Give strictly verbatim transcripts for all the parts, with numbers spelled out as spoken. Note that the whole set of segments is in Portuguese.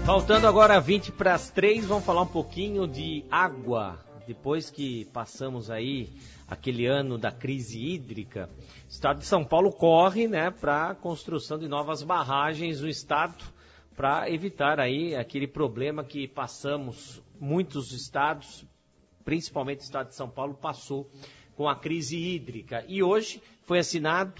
Faltando agora vinte para as três, vamos falar um pouquinho de água. Depois que passamos aí aquele ano da crise hídrica, o estado de São Paulo corre, né, para a construção de novas barragens no estado, para evitar aí aquele problema que passamos, muitos estados, principalmente o estado de São Paulo, passou com a crise hídrica. E hoje foi assinado,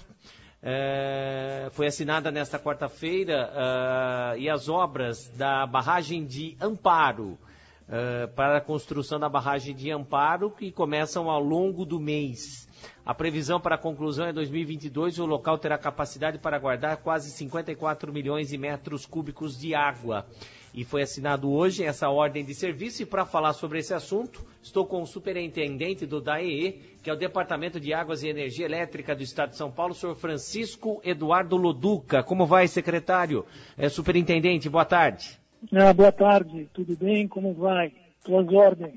é, foi assinada nesta quarta-feira uh, e as obras da barragem de Amparo, uh, para a construção da barragem de Amparo, que começam ao longo do mês. A previsão para a conclusão é dois mil e vinte e dois, o local terá capacidade para guardar quase cinquenta e quatro milhões de metros cúbicos de água. E foi assinado hoje essa ordem de serviço, e para falar sobre esse assunto, estou com o superintendente do D A E E, que é o Departamento de Águas e Energia Elétrica do Estado de São Paulo, o senhor Francisco Eduardo Loduca. Como vai, secretário? É, superintendente, boa tarde. Ah, boa tarde, tudo bem? Como vai? Suas ordens.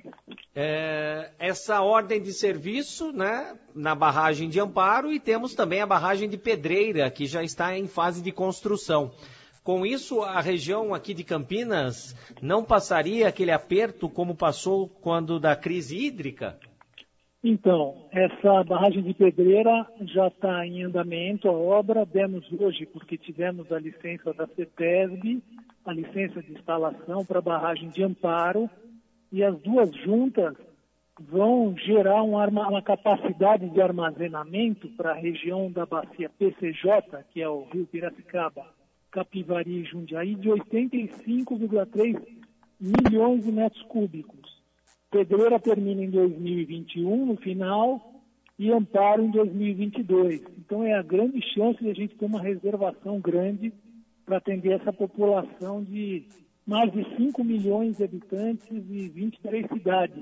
É, essa ordem de serviço, né, na barragem de Amparo, e temos também a barragem de Pedreira, que já está em fase de construção. Com isso, a região aqui de Campinas não passaria aquele aperto como passou quando da crise hídrica? Então, essa barragem de Pedreira já está em andamento, a obra. Demos hoje, porque tivemos a licença da CETESB, a licença de instalação para a barragem de Amparo, e as duas juntas vão gerar um arma, uma capacidade de armazenamento para a região da bacia P C J, que é o Rio Piracicaba, Capivari e Jundiaí, de oitenta e cinco vírgula três milhões de metros cúbicos. Pedreira termina em dois mil e vinte e um, no final, e Amparo em dois mil e vinte e dois. Então é a grande chance de a gente ter uma reservação grande para atender essa população de mais de cinco milhões de habitantes e vinte e três cidades.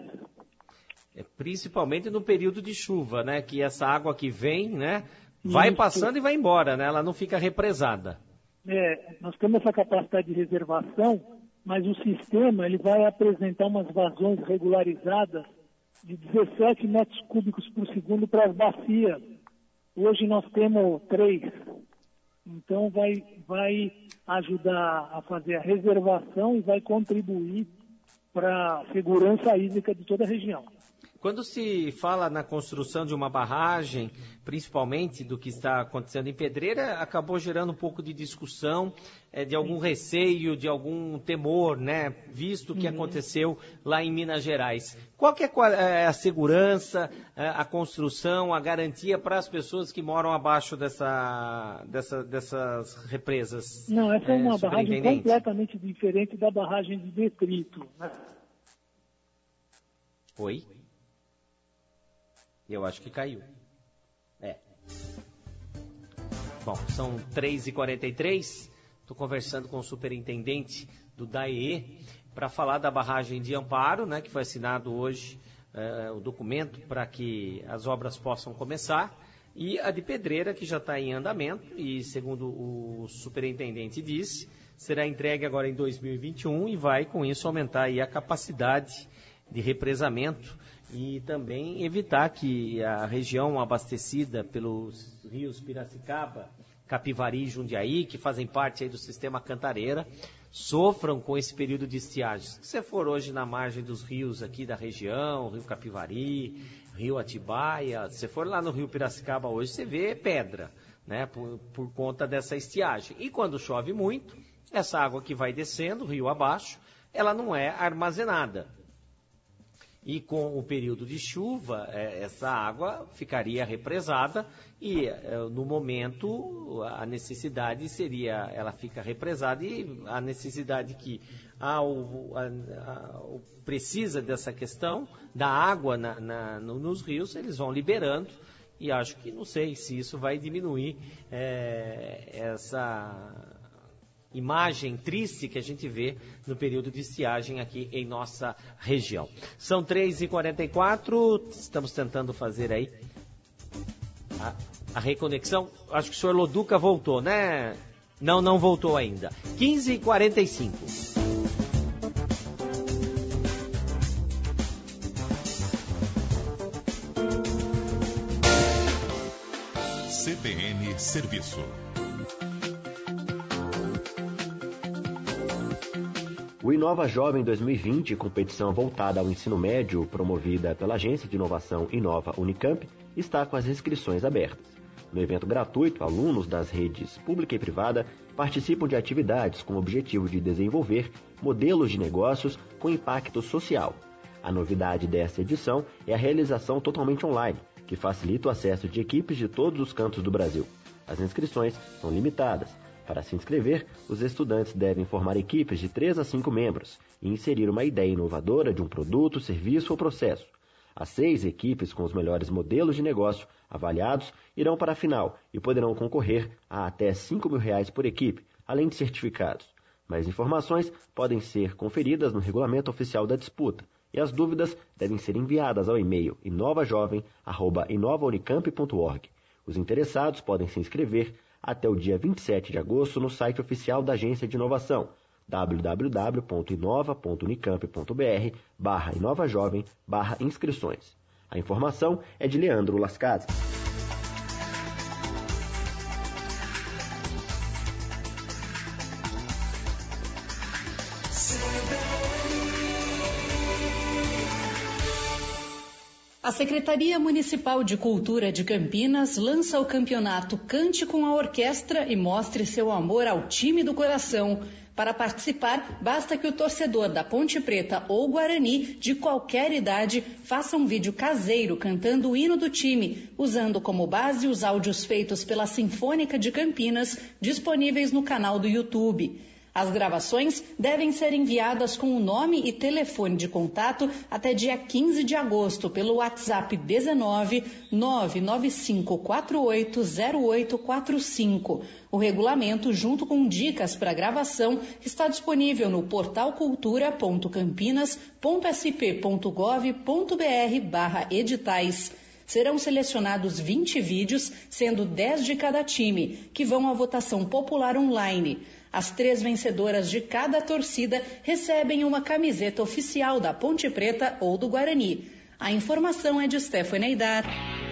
É, principalmente no período de chuva, né? Que essa água que vem, né? Vai Isso. passando e vai embora, né? Ela não fica represada. É, nós temos essa capacidade de reservação, mas o sistema ele vai apresentar umas vazões regularizadas de dezessete metros cúbicos por segundo para as bacias. Hoje nós temos três. Então vai, vai ajudar a fazer a reservação e vai contribuir para a segurança hídrica de toda a região. Quando se fala na construção de uma barragem, principalmente do que está acontecendo em Pedreira, acabou gerando um pouco de discussão, é, de algum receio, de algum temor, né? Visto o que uhum. aconteceu lá em Minas Gerais. Qual que é a segurança, a construção, a garantia para as pessoas que moram abaixo dessa, dessa, dessas represas? Não, essa é uma é, barragem completamente diferente da barragem de detrito, né? Oi? Eu acho que caiu. É. Bom, são três e quarenta e três. Estou conversando com o superintendente do D A E E para falar da barragem de Amparo, né, que foi assinado hoje é, o documento para que as obras possam começar. E a de Pedreira, que já está em andamento e, segundo o superintendente disse, será entregue agora em dois mil e vinte e um e vai, com isso, aumentar aí a capacidade de represamento e também evitar que a região abastecida pelos rios Piracicaba, Capivari e Jundiaí, que fazem parte aí do sistema Cantareira, sofram com esse período de estiagem. Se você for hoje na margem dos rios aqui da região, Rio Capivari, Rio Atibaia, se você for lá no Rio Piracicaba hoje, você vê pedra, né, por, por conta dessa estiagem. E quando chove muito, essa água que vai descendo, rio abaixo, ela não é armazenada. E com o período de chuva, essa água ficaria represada e, no momento, a necessidade seria, ela fica represada e a necessidade que ah, o, a, a, o precisa dessa questão da água na, na, no, nos rios, eles vão liberando e acho que, não sei se isso vai diminuir é, essa imagem triste que a gente vê no período de estiagem aqui em nossa região. São três e quarenta e quatro, estamos tentando fazer aí a, a reconexão. Acho que o senhor Loduca voltou, né? Não, não voltou ainda. quinze e quarenta e cinco. C B N Serviço. O Inova Jovem dois mil e vinte, competição voltada ao ensino médio promovida pela Agência de Inovação Inova Unicamp, está com as inscrições abertas. No evento gratuito, alunos das redes pública e privada participam de atividades com o objetivo de desenvolver modelos de negócios com impacto social. A novidade desta edição é a realização totalmente online, que facilita o acesso de equipes de todos os cantos do Brasil. As inscrições são limitadas. Para se inscrever, os estudantes devem formar equipes de três a cinco membros e inserir uma ideia inovadora de um produto, serviço ou processo. As seis equipes com os melhores modelos de negócio avaliados irão para a final e poderão concorrer a até cinco mil reais por equipe, além de certificados. Mais informações podem ser conferidas no regulamento oficial da disputa e as dúvidas devem ser enviadas ao e-mail inovajovem arroba inovaunicamp ponto org. Os interessados podem se inscrever até o dia vinte e sete de agosto no site oficial da Agência de Inovação, w w w ponto inova ponto unicamp ponto b r barra inovajovem barra inscrições. A informação é de Leandro Lascazzi. A Secretaria Municipal de Cultura de Campinas lança o campeonato Cante com a Orquestra e mostre seu amor ao time do coração. Para participar, basta que o torcedor da Ponte Preta ou Guarani, de qualquer idade, faça um vídeo caseiro cantando o hino do time, usando como base os áudios feitos pela Sinfônica de Campinas, disponíveis no canal do YouTube. As gravações devem ser enviadas com o nome e telefone de contato até dia quinze de agosto pelo WhatsApp dezenove, nove nove cinco quatro oito zero oito quatro cinco. O regulamento, junto com dicas para gravação, está disponível no portal cultura ponto campinas ponto s p ponto gov ponto b r barra editais. Serão selecionados vinte vídeos, sendo dez de cada time, que vão à votação popular online. As três vencedoras de cada torcida recebem uma camiseta oficial da Ponte Preta ou do Guarani. A informação é de Stephanie Eidar.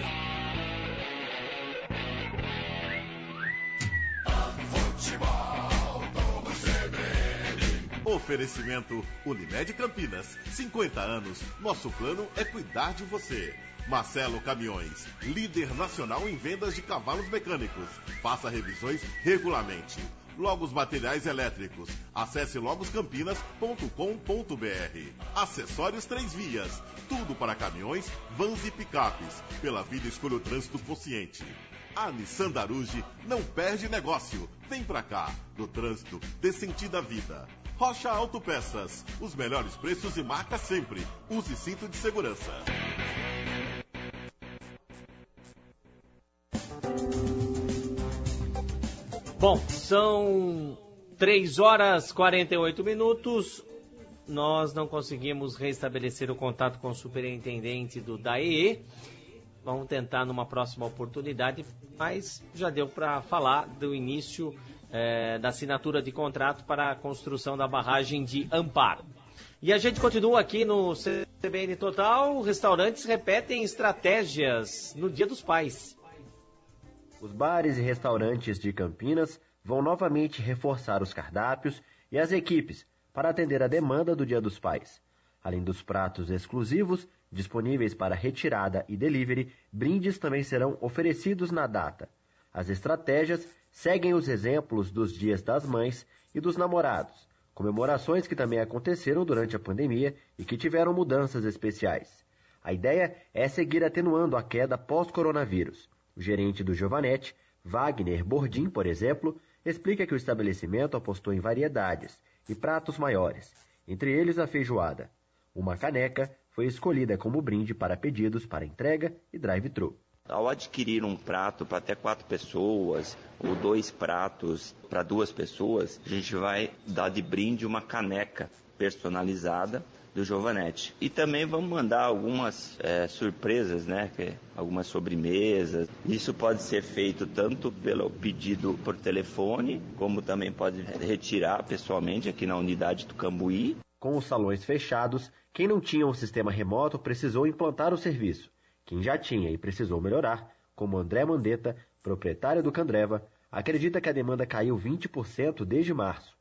Oferecimento Unimed Campinas. cinquenta anos. Nosso plano é cuidar de você. Marcelo Caminhões, líder nacional em vendas de cavalos mecânicos. Faça revisões regularmente. Logos Materiais Elétricos. Acesse logos campinas ponto com ponto b r. Acessórios Três Vias. Tudo para caminhões, vans e picapes. Pela vida, escolha o trânsito consciente. A Nissan Daruge não perde negócio. Vem pra cá. No trânsito, dê sentido à vida. Rocha Autopeças. Os melhores preços e marca sempre. Use cinto de segurança. Bom, são três horas e quarenta e oito minutos. Nós não conseguimos restabelecer o contato com o superintendente do D A E E. Vamos tentar numa próxima oportunidade, mas já deu para falar do início eh, da assinatura de contrato para a construção da barragem de Amparo. E a gente continua aqui no C B N Total. Restaurantes repetem estratégias no Dia dos Pais. Os bares e restaurantes de Campinas vão novamente reforçar os cardápios e as equipes para atender a demanda do Dia dos Pais. Além dos pratos exclusivos, disponíveis para retirada e delivery, brindes também serão oferecidos na data. As estratégias seguem os exemplos dos Dias das Mães e dos Namorados, comemorações que também aconteceram durante a pandemia e que tiveram mudanças especiais. A ideia é seguir atenuando a queda pós-coronavírus. O gerente do Giovanetti, Wagner Bordim, por exemplo, explica que o estabelecimento apostou em variedades e pratos maiores, entre eles a feijoada. Uma caneca foi escolhida como brinde para pedidos para entrega e drive-thru. Ao adquirir um prato para até quatro pessoas ou dois pratos para duas pessoas, a gente vai dar de brinde uma caneca personalizada do Giovanetti. E também vamos mandar algumas é, surpresas, né? Algumas sobremesas. Isso pode ser feito tanto pelo pedido por telefone, como também pode retirar pessoalmente aqui na unidade do Cambuí. Com os salões fechados, quem não tinha um sistema remoto precisou implantar o serviço. Quem já tinha e precisou melhorar, como André Mandetta, proprietário do Candreva, acredita que a demanda caiu vinte por cento desde março.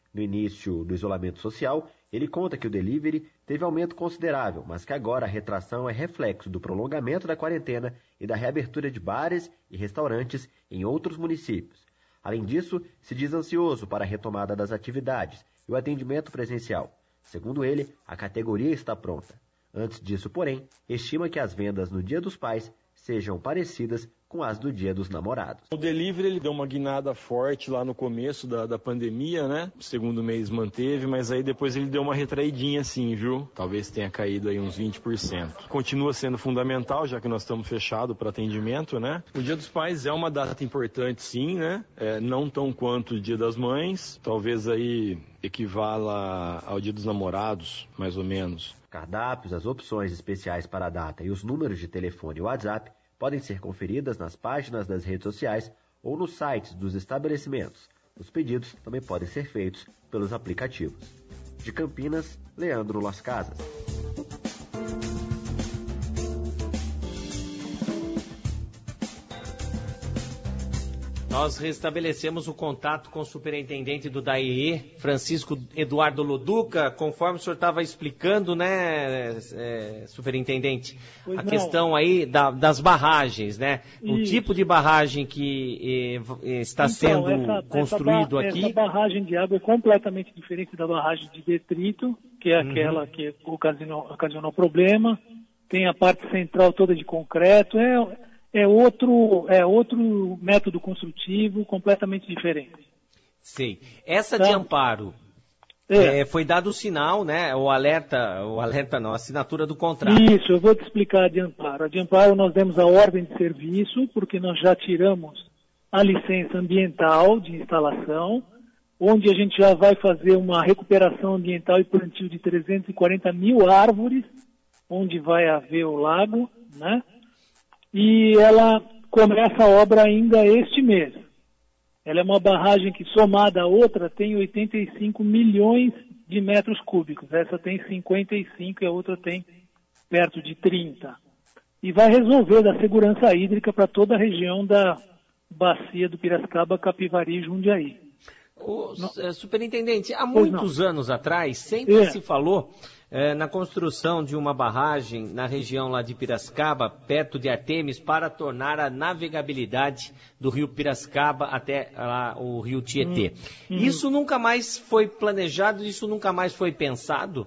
No início do isolamento social, ele conta que o delivery teve aumento considerável, mas que agora a retração é reflexo do prolongamento da quarentena e da reabertura de bares e restaurantes em outros municípios. Além disso, se diz ansioso para a retomada das atividades e o atendimento presencial. Segundo ele, a categoria está pronta. Antes disso, porém, estima que as vendas no Dia dos Pais sejam parecidas com as do Dia dos Namorados. O delivery ele deu uma guinada forte lá no começo da, da pandemia, né? O segundo mês manteve, mas aí depois ele deu uma retraidinha assim, viu? Talvez tenha caído aí uns vinte por cento. Continua sendo fundamental, já que nós estamos fechados para atendimento, né? O Dia dos Pais é uma data importante, sim, né? É, não tão quanto o Dia das Mães, talvez aí equivala ao Dia dos Namorados, mais ou menos. Cardápios, as opções especiais para a data e os números de telefone e WhatsApp podem ser conferidas nas páginas das redes sociais ou nos sites dos estabelecimentos. Os pedidos também podem ser feitos pelos aplicativos. De Campinas, Leandro Las Casas. Nós restabelecemos o contato com o superintendente do D A E E, Francisco Eduardo Loduca, conforme o senhor estava explicando, né, é, superintendente, pois a não. questão aí da, das barragens, né? Isso. O tipo de barragem que eh, está então, sendo essa, construído essa, aqui. Essa barragem de água é completamente diferente da barragem de detrito, que é uhum. aquela que ocasionou, ocasionou problema. Tem a parte central toda de concreto, é... É outro, é outro método construtivo completamente diferente. Sim. Essa então, de amparo, é. É, foi dado o sinal, né? O alerta, o alerta não, a assinatura do contrato. Isso, eu vou te explicar a de amparo. A de amparo nós demos a ordem de serviço, porque nós já tiramos a licença ambiental de instalação, onde a gente já vai fazer uma recuperação ambiental e plantio de trezentas e quarenta mil árvores, onde vai haver o lago, né? E ela começa a obra ainda este mês. Ela é uma barragem que, somada à outra, tem oitenta e cinco milhões de metros cúbicos. Essa tem cinquenta e cinco e a outra tem perto de trinta. E vai resolver da segurança hídrica para toda a região da bacia do Piracicaba, Capivari e Jundiaí. O, superintendente, há muitos anos atrás, sempre é. se falou é, na construção de uma barragem na região lá de Piracicaba, perto de Artemis, para tornar a navegabilidade do rio Piracicaba até lá, o rio Tietê. Hum, hum. Isso nunca mais foi planejado, isso nunca mais foi pensado?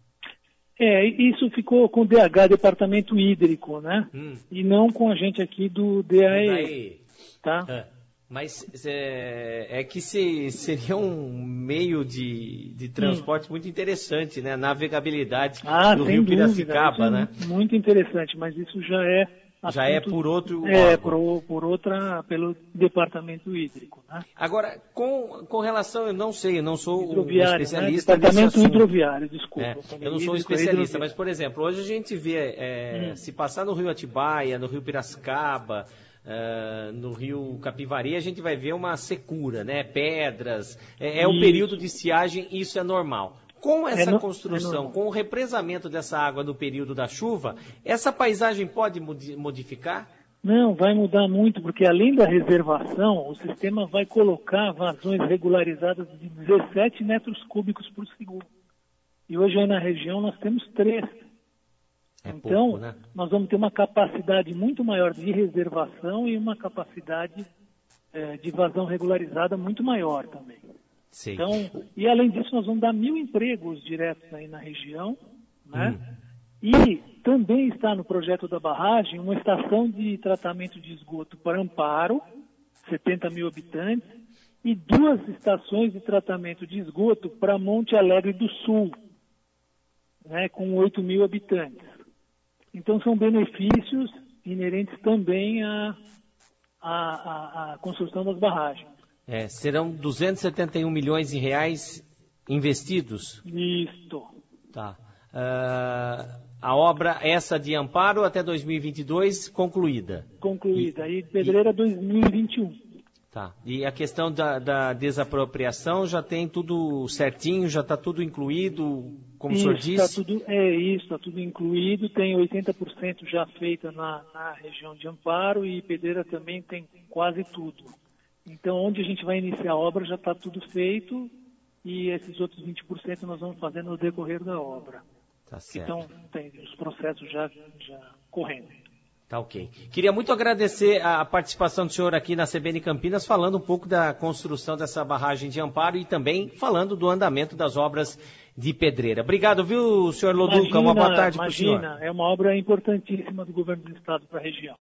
É, isso ficou com o D H, Departamento Hídrico, né? Hum. E não com a gente aqui do D A E. Tá? É. Mas é, é que se, seria um meio de, de transporte hum. muito interessante, né? Navegabilidade ah, do rio dúvida, Piracicaba, né? É muito interessante, mas isso já é... Já assunto, é por outro... É, por, por outra, pelo Departamento Hídrico, né? Agora, com, com relação, eu não sei, eu não sou um especialista... Né? Departamento Hidroviário, desculpa. É, eu não sou um especialista, mas, por exemplo, hoje a gente vê, é, hum. se passar no rio Atibaia, no rio Piracicaba... Uh, no rio Capivari, a gente vai ver uma secura, né? Pedras, é, é o período de estiagem, isso é normal. Com essa é no, construção, é com o represamento dessa água no período da chuva, essa paisagem pode modificar? Não, vai mudar muito, porque além da reservação, o sistema vai colocar vazões regularizadas de dezessete metros cúbicos por segundo. E hoje aí na região nós temos três. É então, pouco, né? Nós vamos ter uma capacidade muito maior de reservação e uma capacidade é, de vazão regularizada muito maior também. Sim. Então, e além disso, nós vamos dar mil empregos diretos aí na região, né? Hum. E também está no projeto da barragem uma estação de tratamento de esgoto para Amparo, setenta mil habitantes, e duas estações de tratamento de esgoto para Monte Alegre do Sul, né? Com oito mil habitantes. Então, são benefícios inerentes também à, à, à construção das barragens. É, serão duzentos e setenta e um milhões de reais investidos? Isto. Tá. Uh, a obra, essa de Amparo, até dois mil e vinte e dois, concluída? Concluída. E, e Pedreira, e... dois mil e vinte e um. Tá. E a questão da, da desapropriação já tem tudo certinho, já está tudo incluído, como isso, o senhor disse? Tá tudo, é isso, está tudo incluído, tem oitenta por cento já feita na, na região de Amparo e Pedreira também tem quase tudo. Então, onde a gente vai iniciar a obra já está tudo feito e esses outros vinte por cento nós vamos fazer no decorrer da obra. Tá certo. Então, tem os processos já, já correndo. Tá ok. Queria muito agradecer a participação do senhor aqui na C B N Campinas, falando um pouco da construção dessa barragem de amparo e também falando do andamento das obras de pedreira. Obrigado, viu, senhor Loduca? Uma boa tarde para o senhor. Imagina, é uma obra importantíssima do governo do estado para a região.